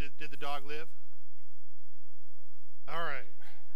Did the dog live? All right.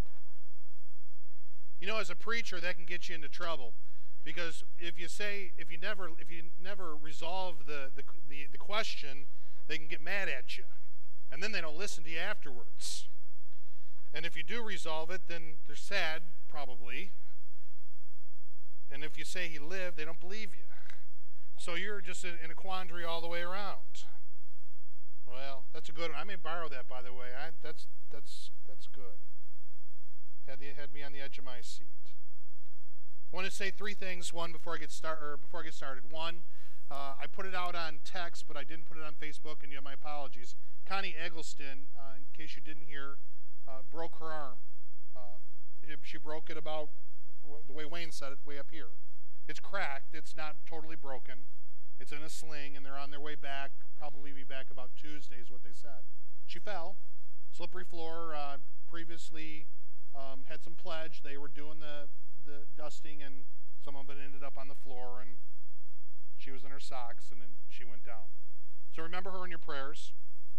You know, as a preacher, that can get you into trouble, because if you never resolve the question, they can get mad at you, and then they don't listen to you afterwards. And if you do resolve it, then they're sad, probably. And if you say he lived, they don't believe you. So you're just in a quandary all the way around. Well, that's a good one. I may borrow that, by the way. That's good. Had me on the edge of my seat. I want to say three things. One, before I get started. One, I put it out on text, but I didn't put it on Facebook, and you have my apologies. Connie Eggleston, in case you didn't hear, broke her arm. She broke it about the way Wayne said it, way up here. It's cracked. It's not totally broken. It's in a sling, and they're on their way back. Probably be back about Tuesday is what they said. She fell. Slippery floor. Previously had some pledge. They were doing the dusting, and some of it ended up on the floor, and she was in her socks, and then she went down. So remember her in your prayers.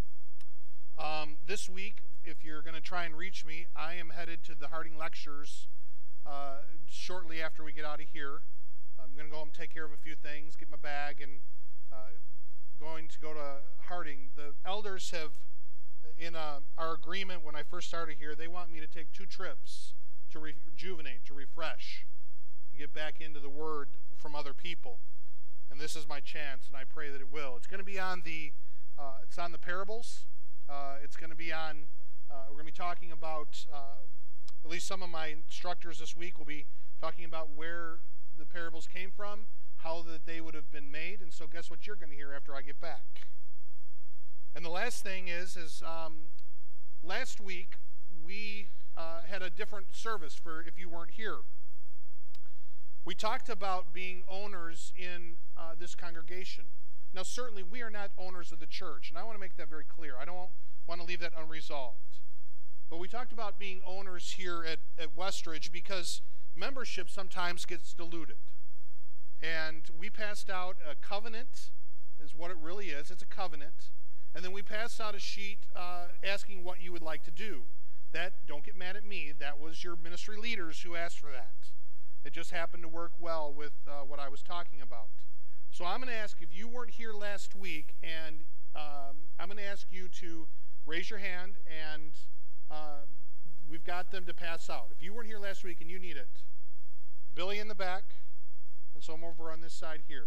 This week, if you're going to try and reach me, I am headed to the Harding Lectures shortly after we get out of here. I'm going to go home and take care of a few things, get my bag, and going to go to Harding. The elders have, in our agreement when I first started here, they want me to take 2 trips to rejuvenate, to refresh, to get back into the Word from other people. And this is my chance, and I pray that it will. It's going to be on it's on the parables. It's going to be on, we're going to be talking about, at least some of my instructors this week will be talking about where the parables came from, how that they would have been made, and so guess what you're going to hear after I get back. And the last thing is last week we had a different service for if you weren't here. We talked about being owners in this congregation. Now, certainly we are not owners of the church, and I want to make that very clear. I don't want to leave that unresolved. But we talked about being owners here at Westridge because membership sometimes gets diluted. And we passed out a covenant, is what it really is. It's a covenant. And then we passed out a sheet asking what you would like to do. That, don't get mad at me, that was your ministry leaders who asked for that. It just happened to work well with what I was talking about. So I'm going to ask, if you weren't here last week, and I'm going to ask you to raise your hand, and we've got them to pass out. If you weren't here last week and you need it, Billy in the back, and some over on this side here.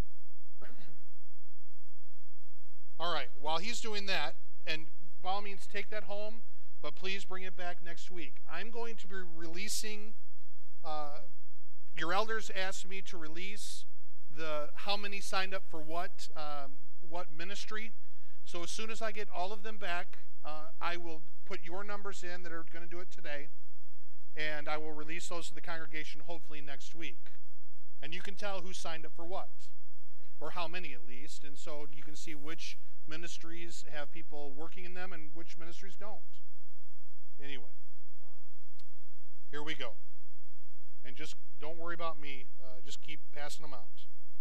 All right, while he's doing that, and by all means take that home, but please bring it back next week. I'm going to be releasing, your elders asked me to release how many signed up for what ministry. So as soon as I get all of them back, I will put your numbers in that are going to do it today, and I will release those to the congregation hopefully next week. And you can tell who signed up for what, or how many at least, and so you can see which ministries have people working in them and which ministries don't. Anyway, here we go. And just don't worry about me. Just keep passing them out.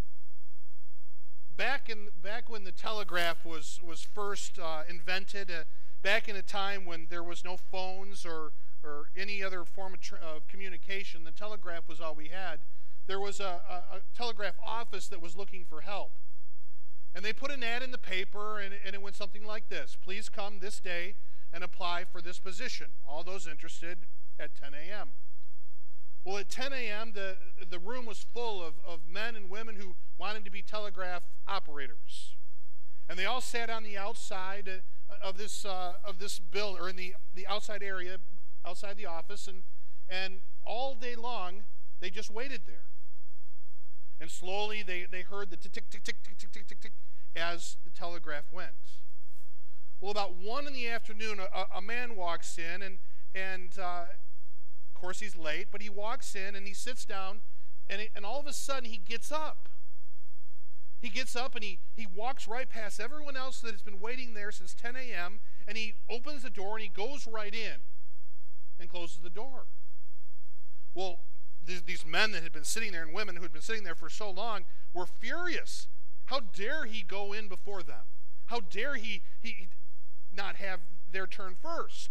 Back when the telegraph was first invented, back in a time when there was no phones or any other form of communication, the telegraph was all we had. There was a telegraph office that was looking for help. And they put an ad in the paper, and it went something like this: please come this day and apply for this position. All those interested at 10 a.m. Well, at 10 a.m., the room was full of men and women who wanted to be telegraph operators. And they all sat on the outside of this building, or in the outside area, outside the office, and all day long, they just waited there. And slowly, they heard the tick, tick, tick, tick, tick, tick, tick, tick, tick, as the telegraph went. Well, about 1 in the afternoon, a man walks in, and of course he's late, but he walks in and he sits down, and all of a sudden he gets up. He gets up and he walks right past everyone else that has been waiting there since 10 a.m., and he opens the door and he goes right in and closes the door. Well, these men that had been sitting there and women who had been sitting there for so long were furious. How dare he go in before them? How dare he not have their turn first?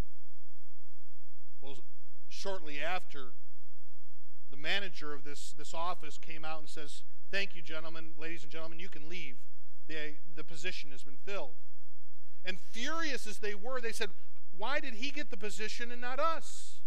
Well, shortly after, the manager of this office came out and says, "Thank you, gentlemen, ladies and gentlemen, you can leave. The position has been filled." And furious as they were, they said, "Why did he get the position and not us?"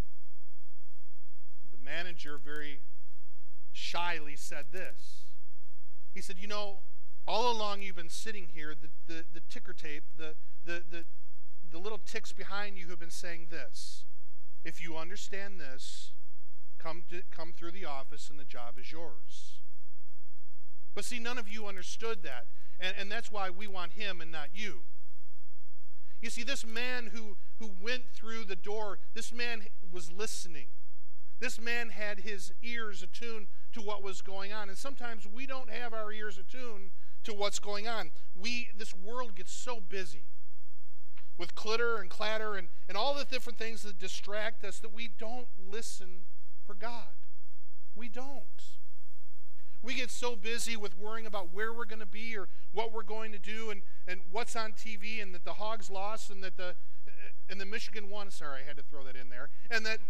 The manager very shyly said this. He said, all along you've been sitting here, the ticker tape, the little ticks behind you have been saying this: if you understand this, come through the office and the job is yours. But see, none of you understood that, and that's why we want him and not you. You see, this man who went through the door, this man was listening. This man had his ears attuned to what was going on. And sometimes we don't have our ears attuned to what's going on. This world gets so busy with clutter and clatter and all the different things that distract us that we don't listen for God. We don't. We get so busy with worrying about where we're going to be or what we're going to do and what's on TV, and that the Hogs lost and that the Michigan won. Sorry, I had to throw that in there. And that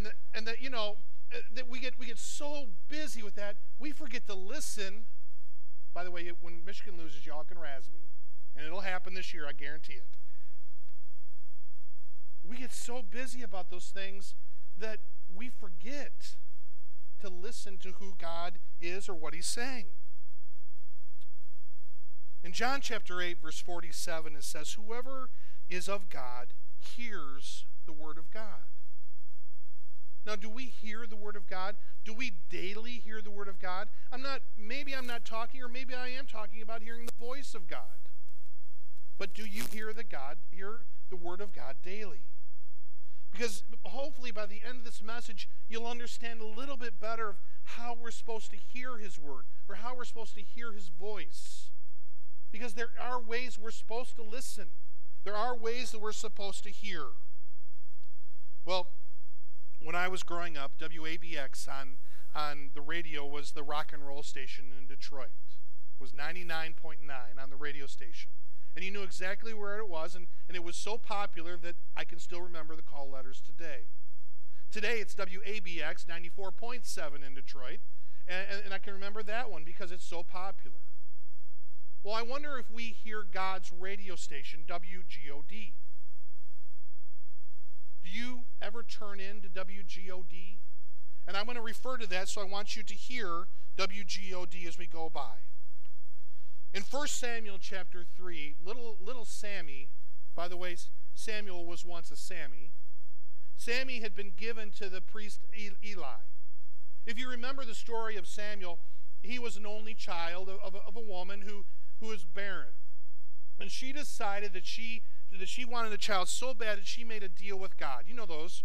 we get so busy with that, we forget to listen. By the way, when Michigan loses, y'all can razz me, and it'll happen this year, I guarantee it. We get so busy about those things that we forget to listen to who God is or what he's saying. In John chapter 8, verse 47, it says, "Whoever is of God hears the word of God." Now, do we hear the word of God? Do we daily hear the word of God? Maybe I'm not talking, or maybe I am talking about hearing the voice of God. But do you hear the word of God daily? Because hopefully by the end of this message, you'll understand a little bit better of how we're supposed to hear his word, or how we're supposed to hear his voice. Because there are ways we're supposed to listen. There are ways that we're supposed to hear. Well, when I was growing up, WABX on the radio was the rock and roll station in Detroit. It was 99.9 on the radio station. And you knew exactly where it was, and it was so popular that I can still remember the call letters today. Today it's WABX 94.7 in Detroit, and I can remember that one because it's so popular. Well, I wonder if we hear God's radio station, WGOD. Do you ever turn in to WGOD? And I'm going to refer to that, so I want you to hear WGOD as we go by. In 1 Samuel chapter 3, little Sammy, by the way, Samuel was once a Sammy. Sammy had been given to the priest Eli. If you remember the story of Samuel, he was an only child of a woman who was barren. And she decided that she wanted a child so bad that she made a deal with God. You know those,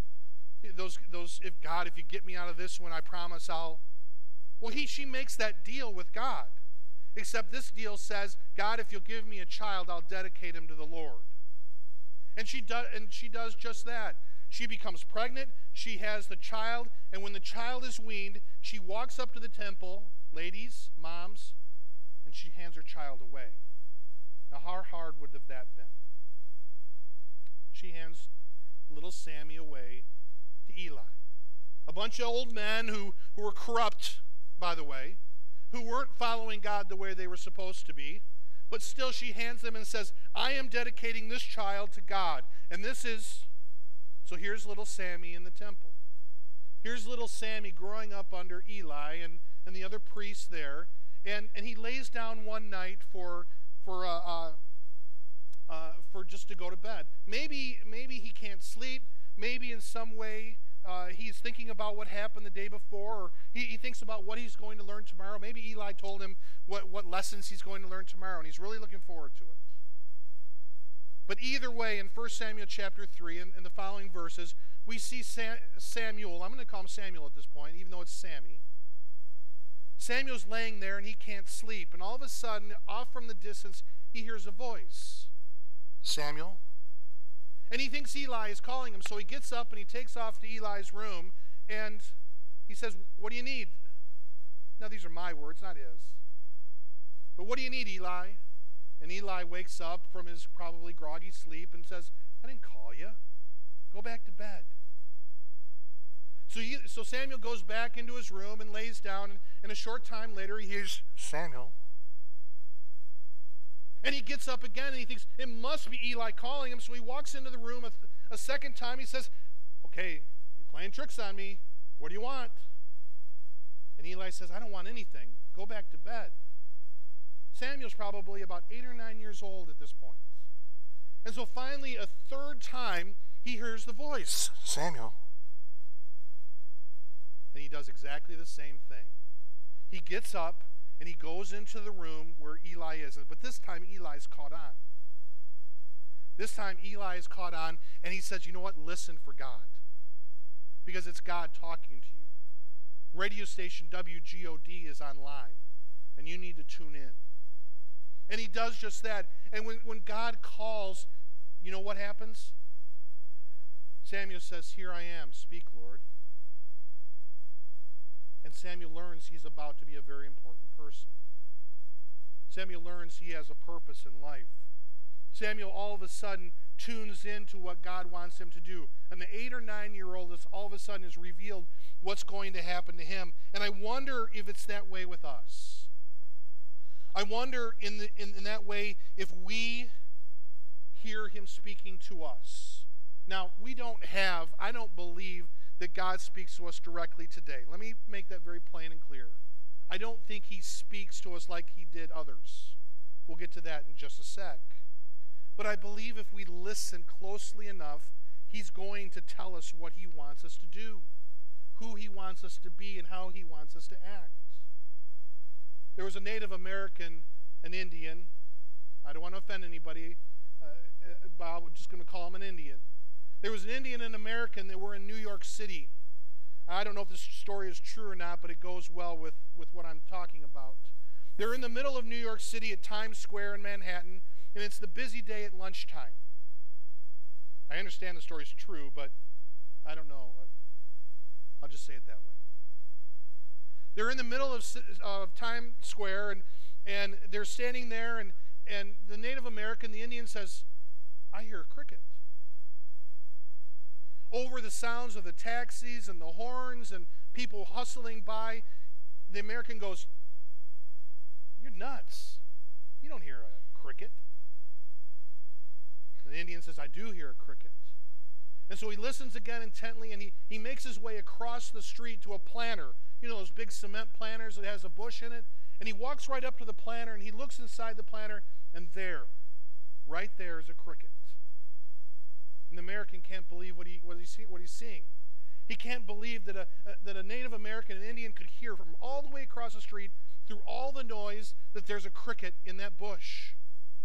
if you get me out of this one, I promise I'll. Well, she makes that deal with God. Except this deal says, God, if you'll give me a child, I'll dedicate him to the Lord. And she does just that. She becomes pregnant, she has the child, and when the child is weaned, she walks up to the temple, ladies, moms, and she hands her child away. Now, how hard would have that been? She hands little Sammy away to Eli. A bunch of old men who were corrupt, by the way, who weren't following God the way they were supposed to be, but still she hands them and says, I am dedicating this child to God. And so here's little Sammy in the temple. Here's little Sammy growing up under Eli and the other priests there, and he lays down one night for just to go to bed. Maybe he can't sleep. Maybe in some way he's thinking about what happened the day before, or he thinks about what he's going to learn tomorrow. Maybe Eli told him what lessons he's going to learn tomorrow, and he's really looking forward to it. But either way, in 1 Samuel chapter 3, in the following verses, we see Samuel. I'm going to call him Samuel at this point, even though it's Sammy. Samuel's laying there, and he can't sleep. And all of a sudden, off from the distance, he hears a voice. Samuel? And he thinks Eli is calling him, so he gets up and he takes off to Eli's room, and he says, what do you need? Now, these are my words, not his. But what do you need, Eli? And Eli wakes up from his probably groggy sleep and says, I didn't call you. Go back to bed. So Samuel goes back into his room and lays down, and a short time later he hears, Samuel. And he gets up again and he thinks, it must be Eli calling him. So he walks into the room a second time. He says, okay, you're playing tricks on me. What do you want? And Eli says, I don't want anything. Go back to bed. Samuel's probably about 8 or 9 years old at this point. And so finally, a third time, he hears the voice, Samuel. And he does exactly the same thing. He gets up and he goes into the room where Eli is. But this time, Eli's caught on. This time, Eli is caught on, and he says, you know what? Listen for God. Because it's God talking to you. Radio station WGOD is online, and you need to tune in. And he does just that. And when God calls, you know what happens? Samuel says, here I am, speak, Lord. And Samuel learns he's about to be a very important person. Samuel learns he has a purpose in life. Samuel all of a sudden tunes into what God wants him to do. And the 8 or 9 year old is all of a sudden is revealed what's going to happen to him. And I wonder if it's that way with us. I wonder in that way if we hear him speaking to us. Now, I don't believe that God speaks to us directly today. Let me make that very plain and clear. I don't think he speaks to us like he did others. We'll get to that in just a sec. But I believe if we listen closely enough, he's going to tell us what he wants us to do, who he wants us to be, and how he wants us to act. There was a Native American, an Indian. I don't want to offend anybody, but I'm just going to call him an Indian. There was an Indian and American that were in New York City. I don't know if this story is true or not, but it goes well with what I'm talking about. They're in the middle of New York City at Times Square in Manhattan, and it's the busy day at lunchtime. I understand the story's true, but I don't know. I'll just say it that way. They're in the middle of Times Square, and they're standing there, and the Native American, the Indian, says, I hear a cricket. Over the sounds of the taxis and the horns and people hustling by, the American goes, you're nuts. You don't hear a cricket. And the Indian says, I do hear a cricket. And so he listens again intently, and he makes his way across the street to a planter. You know those big cement planters that has a bush in it? And he walks right up to the planter, and he looks inside the planter, and there, right there is a cricket. And the American can't believe what he's seeing. He can't believe that a Native American and Indian could hear from all the way across the street through all the noise that there's a cricket in that bush.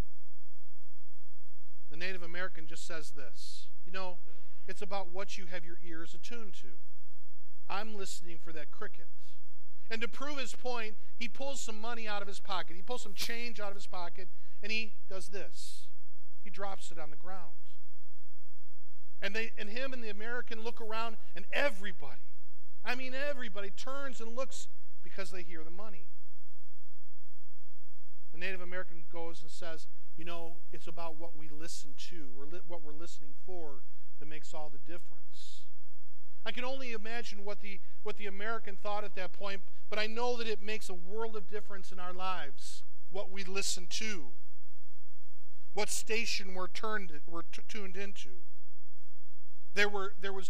The Native American just says this, you know, it's about what you have your ears attuned to. I'm listening for that cricket. And to prove his point, he pulls some money out of his pocket. He pulls some change out of his pocket, and he does this. He drops it on the ground. And him and the American look around, and everybody turns and looks because they hear the money. The Native American goes and says, you know, it's about what we listen to, or what we're listening for, that makes all the difference. I can only imagine what the American thought at that point, but I know that it makes a world of difference in our lives, what we listen to, what station we're tuned into. There was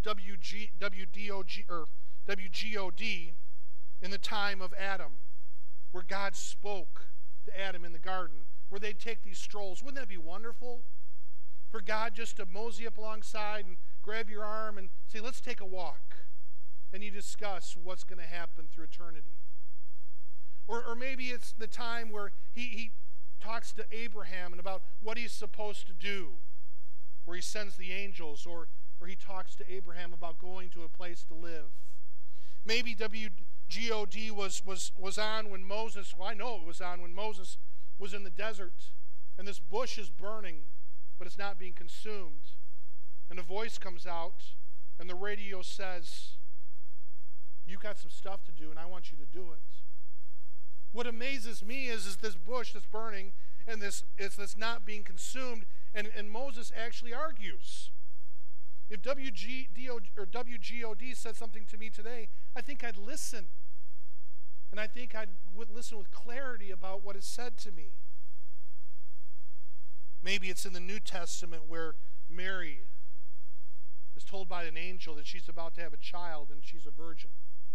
WGOD in the time of Adam, where God spoke to Adam in the garden, where they'd take these strolls. Wouldn't that be wonderful? For God just to mosey up alongside and grab your arm and say, let's take a walk. And you discuss what's going to happen through eternity. Or maybe it's the time where he talks to Abraham and about what he's supposed to do, where he sends the angels, or he talks to Abraham about going to a place to live. Maybe WGOD was on when Moses, well, I know it was on when Moses was in the desert, and this bush is burning, but it's not being consumed. And a voice comes out, and the radio says, you've got some stuff to do, and I want you to do it. What amazes me is this bush that's burning, and this not being consumed. And Moses actually argues. If WGOD said something to me today, I think I'd listen. And I think I would listen with clarity about what is said to me. Maybe it's in the New Testament where Mary is told by an angel that she's about to have a child and she's a virgin.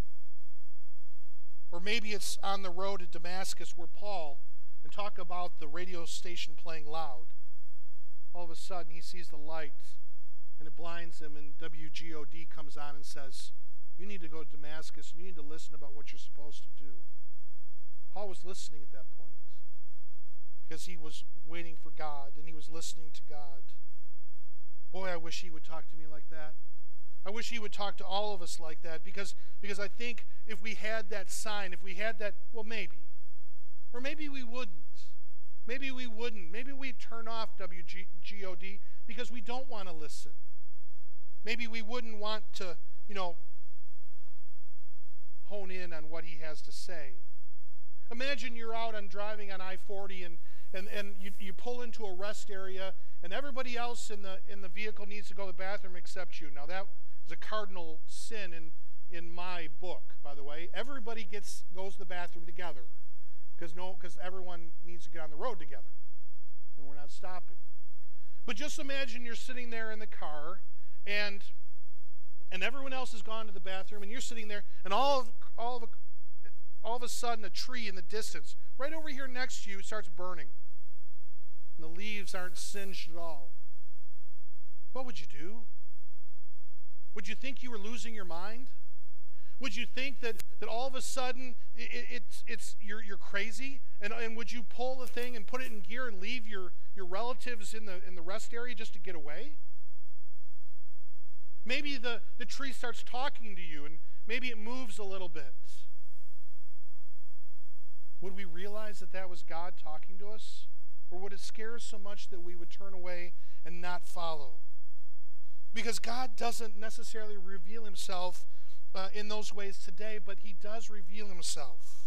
Or maybe it's on the road to Damascus where Paul, and talk about the radio station playing loud, all of a sudden he sees the light and it blinds him, and WGOD comes on and says, you need to go to Damascus and you need to listen about what you're supposed to do. Paul was listening at that point because he was waiting for God and he was listening to God. Boy, I wish he would talk to me like that. I wish he would talk to all of us like that, because I think if we had that sign, if we had that, well, maybe. Or maybe we wouldn't. Maybe we wouldn't. Maybe we'd turn off WGOD because we don't want to listen. Maybe we wouldn't want to, hone in on what he has to say. Imagine you're out on driving on I-40 and you pull into a rest area and everybody else in the vehicle needs to go to the bathroom except you. Now that is a cardinal sin in my book, by the way. Everybody goes to the bathroom together because everyone needs to get on the road together and we're not stopping. But just imagine you're sitting there in the car and everyone else has gone to the bathroom and you're sitting there, and all of a sudden a tree in the distance right over here next to you starts burning and the leaves aren't singed at all. What would you do? Would you think you were losing your mind? Would you think that all of a sudden you're crazy? And would you pull the thing and put it in gear and leave your relatives in the rest area just to get away? Maybe the tree starts talking to you and maybe it moves a little bit. Would we realize that was God talking to us? Or would it scare us so much that we would turn away and not follow? Because God doesn't necessarily reveal himself in those ways today, but he does reveal himself.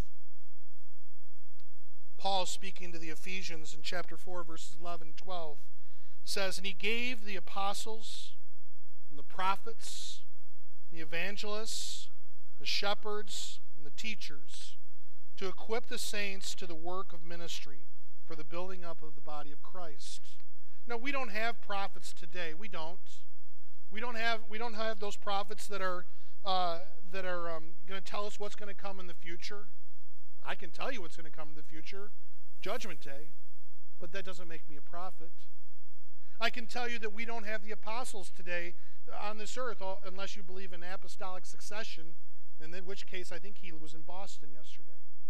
Paul, speaking to the Ephesians in chapter 4, verses 11 and 12, says, and he gave the apostles and the prophets, the evangelists, the shepherds, and the teachers to equip the saints to the work of ministry for the building up of the body of Christ. Now, we don't have prophets today. We don't. We don't have those prophets that are going to tell us what's going to come in the future. I can tell you what's going to come in the future, Judgment Day, but that doesn't make me a prophet. I can tell you that we don't have the apostles today on this earth, unless you believe in apostolic succession, in which case I think he was in Boston yesterday.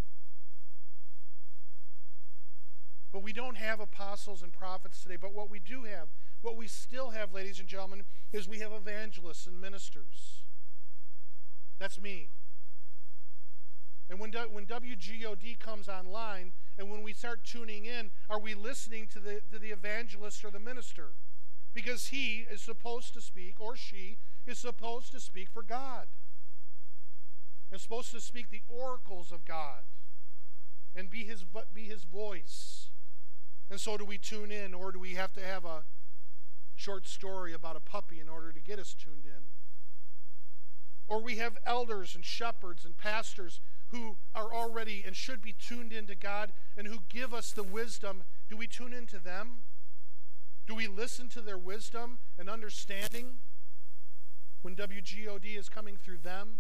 But we don't have apostles and prophets today. But what we do have, what we still have, ladies and gentlemen, is we have evangelists and ministers. That's me. And when WGOD comes online, and when we start tuning in, are we listening to the evangelist or the minister? Because he is supposed to speak, or she is supposed to speak for God. And supposed to speak the oracles of God and be his voice. And so do we tune in, or do we have to have a short story about a puppy in order to get us tuned in? Or we have elders and shepherds and pastors who are already and should be tuned into God and who give us the wisdom. Do we tune into them? Do we listen to their wisdom and understanding when WGOD is coming through them?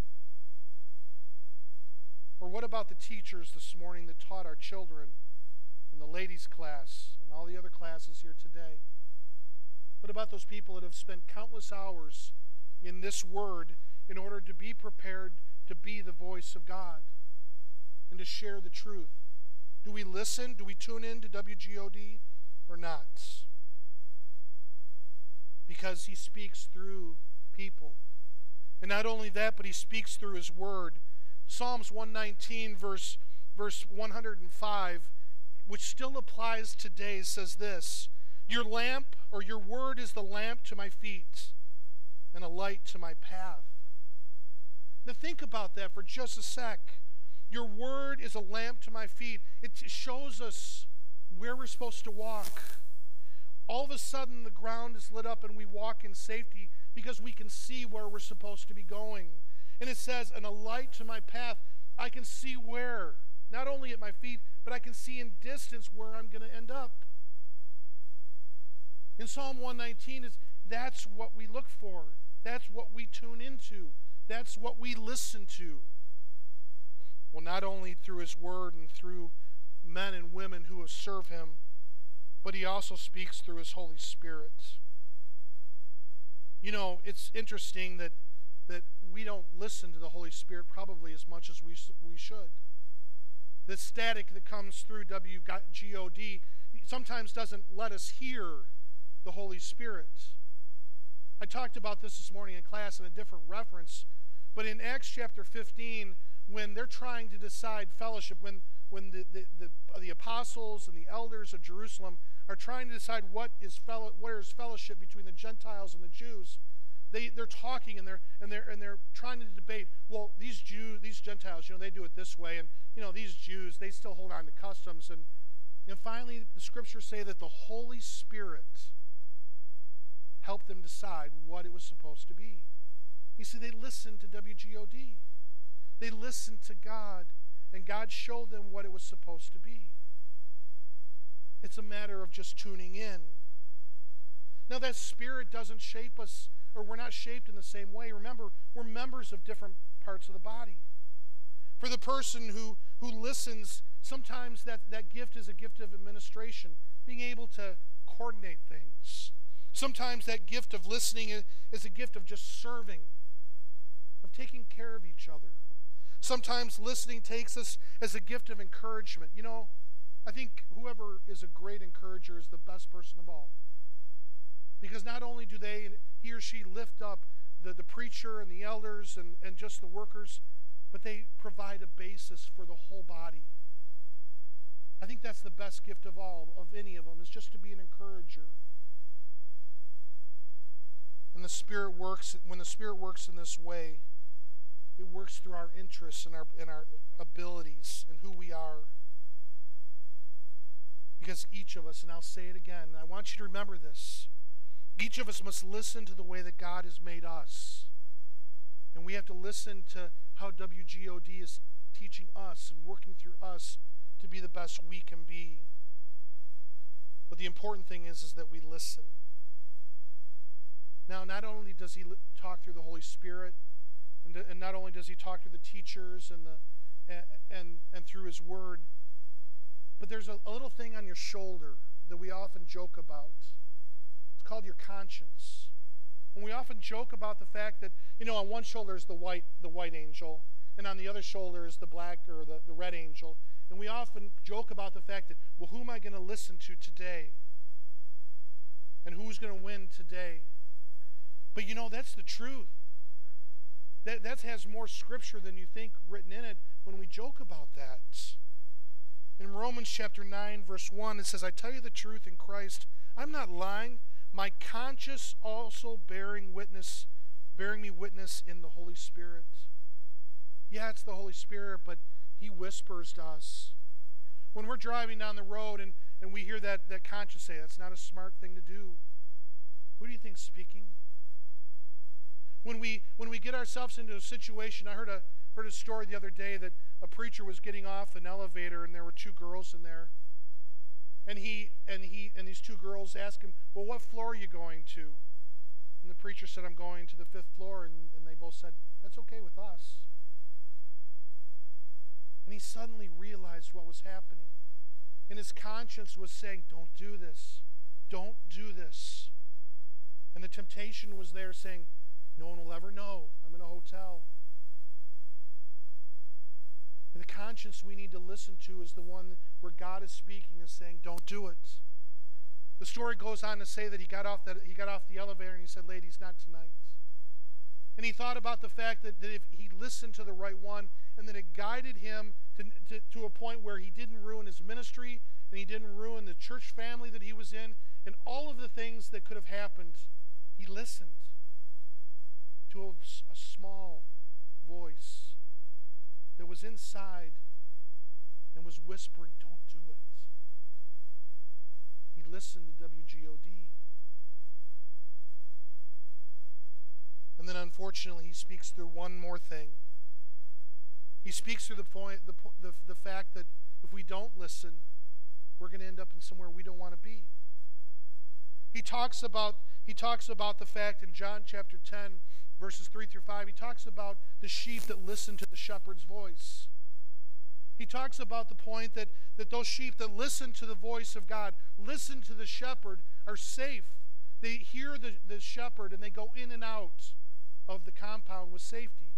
Or what about the teachers this morning that taught our children in the ladies' class and all the other classes here today? What about those people that have spent countless hours in this word in order to be prepared to be the voice of God and to share the truth? Do we listen? Do we tune in to WGOD or not? Because he speaks through people. And not only that, but he speaks through his word. Psalms 119, verse 105, which still applies today, says this: your lamp, or your word, is the lamp to my feet and a light to my path. Now think about that for just a sec. Your word is a lamp to my feet. It shows us where we're supposed to walk. All of a sudden, the ground is lit up and we walk in safety because we can see where we're supposed to be going. And it says, and a light to my path, I can see where, not only at my feet, but I can see in distance where I'm going to end up. In Psalm 119, that's what we look for. That's what we tune into. That's what we listen to. Well, not only through his word and through men and women who have served him, but he also speaks through his Holy Spirit. You know, it's interesting that we don't listen to the Holy Spirit probably as much as we should. The static that comes through WGOD sometimes doesn't let us hear the Holy Spirit. I talked about this morning in class in a different reference, but in Acts chapter 15, when they're trying to decide fellowship, when the apostles and the elders of Jerusalem are trying to decide where is fellowship between the Gentiles and the Jews, they're talking and they're trying to debate. Well, these Gentiles, they do it this way, and these Jews, they still hold on to customs, and finally the scriptures say that the Holy Spirit helped them decide what it was supposed to be. You see, they listened to WGOD. They listened to God, and God showed them what it was supposed to be. It's a matter of just tuning in. Now, that Spirit doesn't shape us, or we're not shaped in the same way. Remember, we're members of different parts of the body. For the person who listens, sometimes that gift is a gift of administration, being able to coordinate things. Sometimes that gift of listening is a gift of just serving, of taking care of each other. Sometimes listening takes us as a gift of encouragement. I think whoever is a great encourager is the best person of all. Because not only do he or she lift up the preacher and the elders and just the workers, but they provide a basis for the whole body. I think that's the best gift of all, of any of them, is just to be an encourager. And when the Spirit works in this way, it works through our interests and our abilities and who we are. Because each of us, and I'll say it again, I want you to remember this, each of us must listen to the way that God has made us. And we have to listen to how WGOD is teaching us and working through us to be the best we can be. But the important thing is that we listen. Now, not only does he talk through the Holy Spirit, and not only does he talk to the teachers and through his word, but there's a little thing on your shoulder that we often joke about. It's called your conscience. And we often joke about the fact that, on one shoulder is the white angel, and on the other shoulder is the black or the red angel. And we often joke about the fact that, well, who am I going to listen to today? And who's going to win today? But that's the truth. That has more scripture than you think written in it when we joke about that. In Romans chapter 9, verse 1, it says, I tell you the truth in Christ, I'm not lying. My conscience also bearing me witness in the Holy Spirit. Yeah, it's the Holy Spirit, but he whispers to us. When we're driving down the road and we hear that conscience say, that's not a smart thing to do. Who do you think's speaking? When we get ourselves into a situation, I heard a story the other day that a preacher was getting off an elevator and there were two girls in there. And these two girls asked him, well, what floor are you going to? And the preacher said, I'm going to the 5th floor. And they both said, that's okay with us. And he suddenly realized what was happening. And his conscience was saying, don't do this. Don't do this. And the temptation was there saying, no one will ever know. I'm in a hotel. And the conscience we need to listen to is the one where God is speaking and saying, don't do it. The story goes on to say that he got off the elevator and he said, ladies, not tonight. And he thought about the fact that if he listened to the right one, and then it guided him to a point where he didn't ruin his ministry, and he didn't ruin the church family that he was in, and all of the things that could have happened, he listened to a small voice that was inside and was whispering, don't do it. we'd listen to WGOD. And then unfortunately, he speaks through one more thing. He speaks through the fact that if we don't listen, we're going to end up in somewhere we don't want to be. He talks about the fact in John chapter 10, verses 3 through 5, he talks about the sheep that listen to the shepherd's voice. He talks about the point that those sheep that listen to the voice of God, listen to the shepherd, are safe. They hear the shepherd and they go in and out of the compound with safety.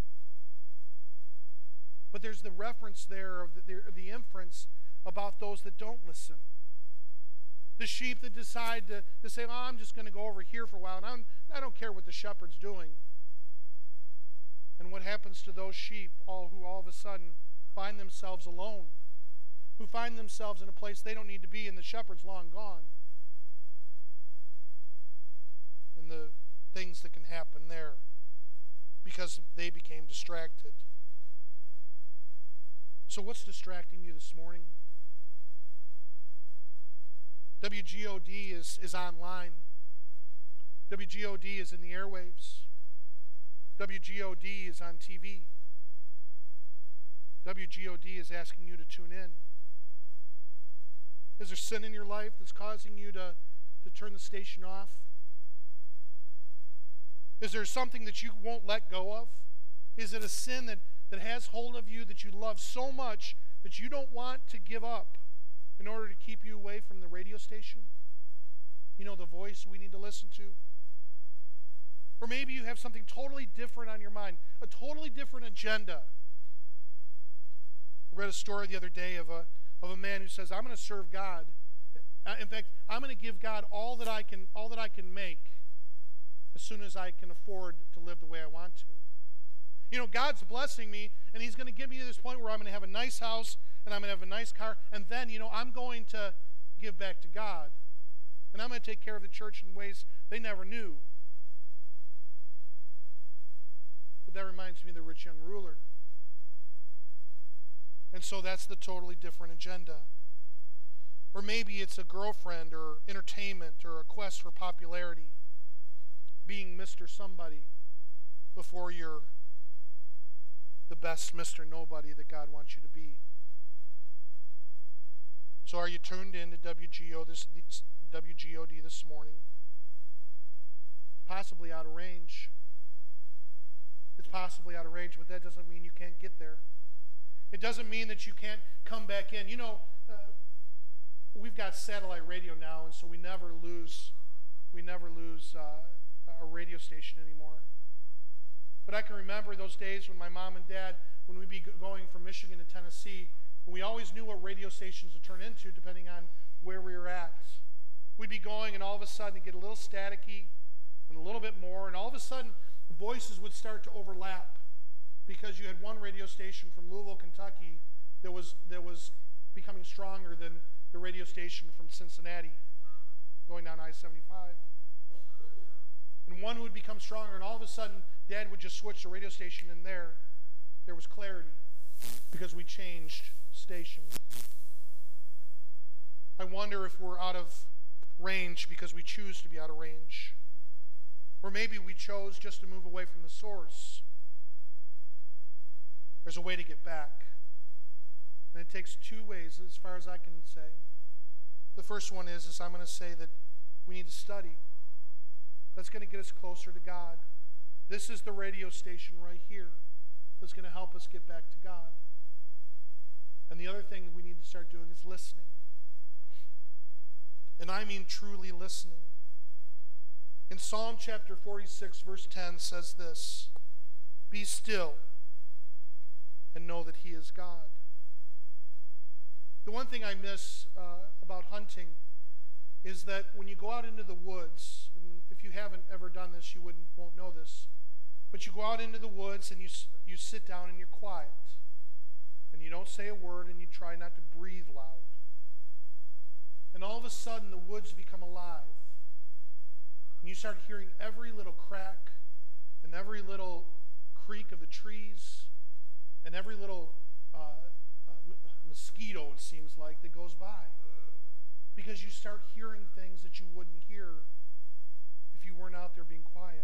But there's the reference there of the inference about those that don't listen. The sheep that decide to say, I'm just going to go over here for a while, and I don't care what the shepherd's doing. And what happens to those sheep who all of a sudden find themselves alone, who find themselves in a place they don't need to be, and the shepherd's long gone? And the things that can happen there because they became distracted. So what's distracting you this morning? WGOD is online. WGOD is in the airwaves. WGOD is on TV. WGOD is asking you to tune in. Is there sin in your life that's causing you to turn the station off? Is there something that you won't let go of? Is it a sin that has hold of you that you love so much that you don't want to give up in order to keep you away from the radio station? You know, the voice we need to listen to? Or maybe you have something totally different on your mind, a totally different agenda. I read a story the other day of a man who says, I'm going to serve God. In fact, I'm going to give God all that I can make as soon as I can afford to live the way I want to. You know, God's blessing me, and he's going to get me to this point where I'm going to have a nice house, and I'm going to have a nice car, and then, I'm going to give back to God. And I'm going to take care of the church in ways they never knew. But that reminds me of the rich young ruler. And so that's the totally different agenda. Or maybe it's a girlfriend or entertainment or a quest for popularity. Being Mr. Somebody before you're the best Mr. Nobody that God wants you to be. So are you tuned in to WGOD this morning? Possibly out of range. It's possibly out of range, but that doesn't mean you can't get there. It doesn't mean that you can't come back in. We've got satellite radio now, and so we never lose a radio station anymore. But I can remember those days when my mom and dad, when we'd be going from Michigan to Tennessee, and we always knew what radio stations to turn into depending on where we were at. We'd be going, and all of a sudden it'd get a little staticky and a little bit more, and all of a sudden the voices would start to overlap because you had one radio station from Louisville, Kentucky that was becoming stronger than the radio station from Cincinnati going down I-75. And one would become stronger, and all of a sudden Dad would just switch the radio station, and there was clarity because we changed stations. I wonder if we're out of range because we choose to be out of range. Or maybe we chose just to move away from the source. There's a way to get back. And it takes two ways as far as I can say. The first one is I'm going to say that we need to study. That's going to get us closer to God. This is the radio station right here that's going to help us get back to God. And the other thing we need to start doing is listening. And I mean truly listening. In Psalm chapter 46, verse 10 says this, "Be still and know that he is God." The one thing I miss about hunting is that when you go out into the woods, and if you haven't ever done this, you won't know this, but you go out into the woods and you sit down and you're quiet. And you don't say a word and you try not to breathe loud. And all of a sudden the woods become alive. And you start hearing every little crack and every little creak of the trees and every little mosquito, it seems like, that goes by. because you start hearing things that you wouldn't hear if you weren't out there being quiet.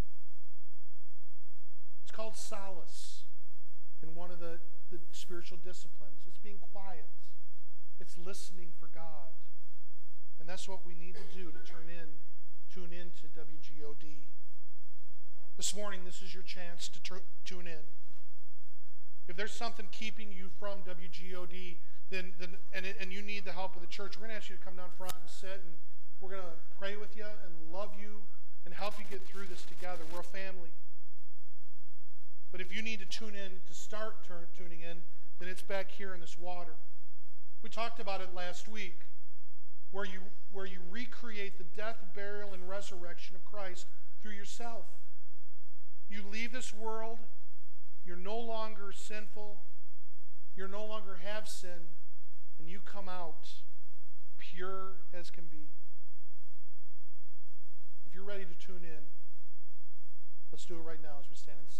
It's called solace in one of the spiritual disciplines. It's being quiet. It's listening for God. And that's what we need to do to tune in to WGOD. This morning, this is your chance to tune in. If there's something keeping you from WGOD, and you need the help of the church, we're going to ask you to come down front and sit, and we're going to pray with you and love you and help you get through this together. We're a family. But if you need to tune in, to start tuning in, then it's back here in this water. We talked about it last week, where you recreate the death, burial, and resurrection of Christ through yourself. You leave this world, you're no longer sinful, you no longer have sin, and you come out pure as can be. If you're ready to tune in, let's do it right now as we stand and sing.